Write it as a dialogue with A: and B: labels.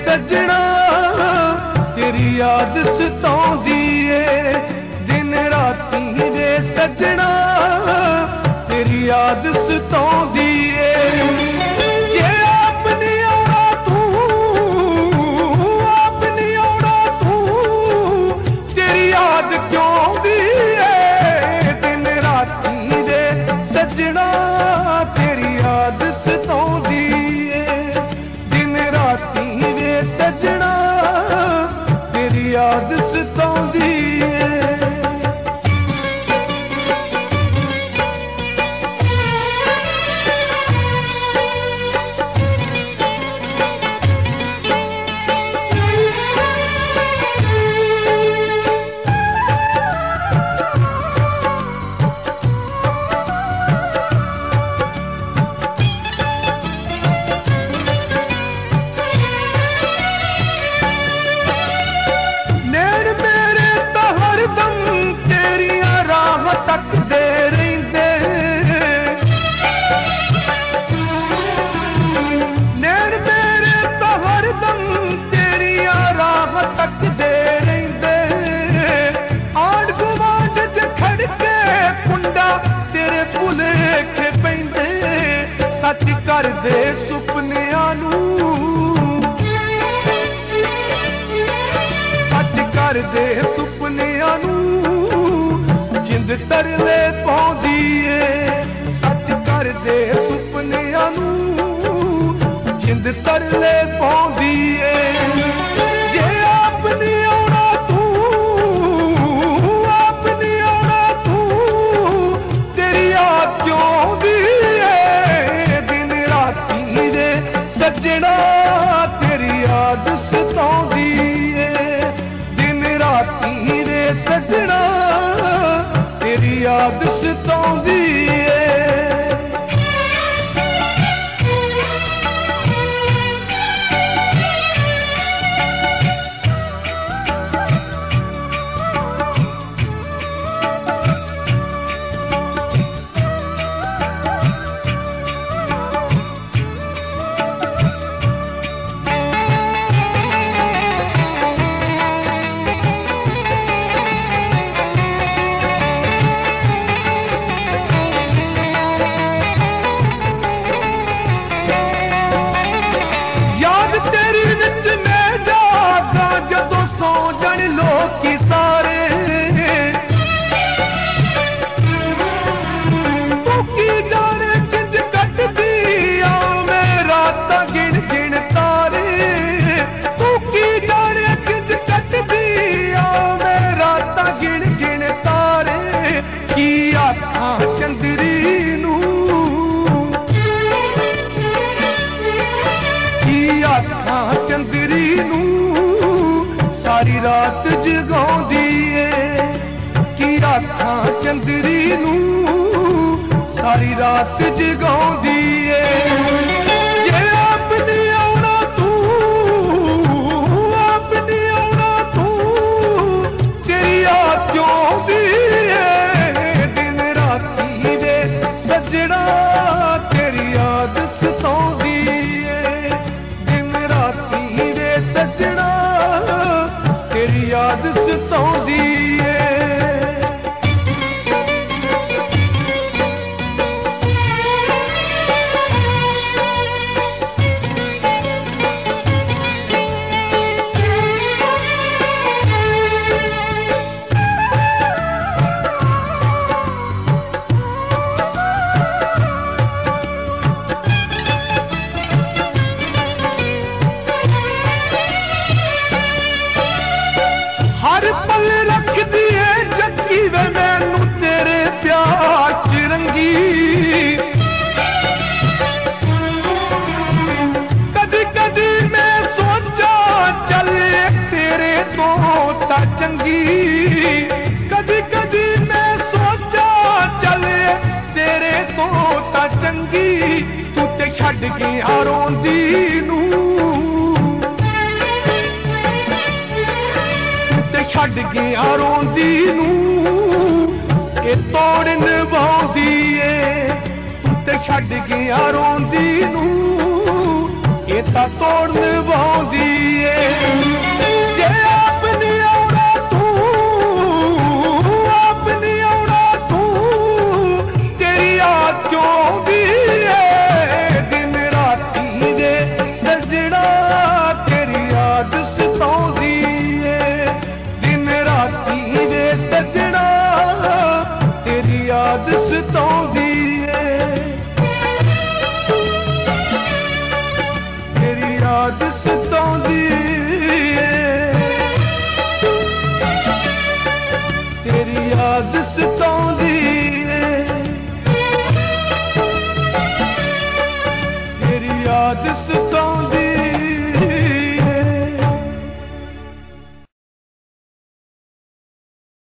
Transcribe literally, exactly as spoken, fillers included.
A: सजना तेरी याद सताउंदी ए दिन राती रे सजना तेरी याद सताउंदी ए जे आप नहीं आना तू आप नहीं आना तू तेरी याद क्यों आउंदी ए दिन राती रे सजना तेरी याद सताउंदी ए दिन राती रे सजना तेरी याद सताउंदी ए सच कर दे सुपनियां नू सच कर दे सुपनियां नू जिंद तरले पाउंदी ए सच कर दे सुपनियां नू जिंद तरले पाउंदी ए जे आप नहीं आउणा तू आप नहीं आउणा तू तेरी याद क्यों आउंदी सजना तेरी याद सताउंदी ए दिन राती रे सजना तेरी याद सताउंदी ए सारी रात जगाउंदी ए की आखां चंदरी नू सारी रात जगाउंदी ए जे आप नहीं आउणा तू आप नहीं आउणा तू तेरी याद क्यों आउंदी ए दिन राती रे सजना तेरी याद सताउंदी ए दिन राती रे सजना तेरी याद सताउंदी ए हर पल रख दिए जगी वे मैनू तेरे प्यार च रंगी कदी कदी मैं सोचा चल तेरे तो ता चंगी कदी कदी मैं सोचा चल तेरे तो ता चंगी तू ते छड्ड गया रोंदी नू छड्ड गया रोंदी नू ए तोड़ निभाउंदी ए तू ते छड्ड गया रोंदी नू ए तां तोड़ निभाउंदी सताਉਂਦੀ ਏ ਤੇਰੀ ਯਾਦ ਸਤਾਉਂਦੀ ਏ ਤੇਰੀ ਯਾਦ ਸਤਾਉਂਦੀ ਏ ਤੇਰੀ ਯਾਦ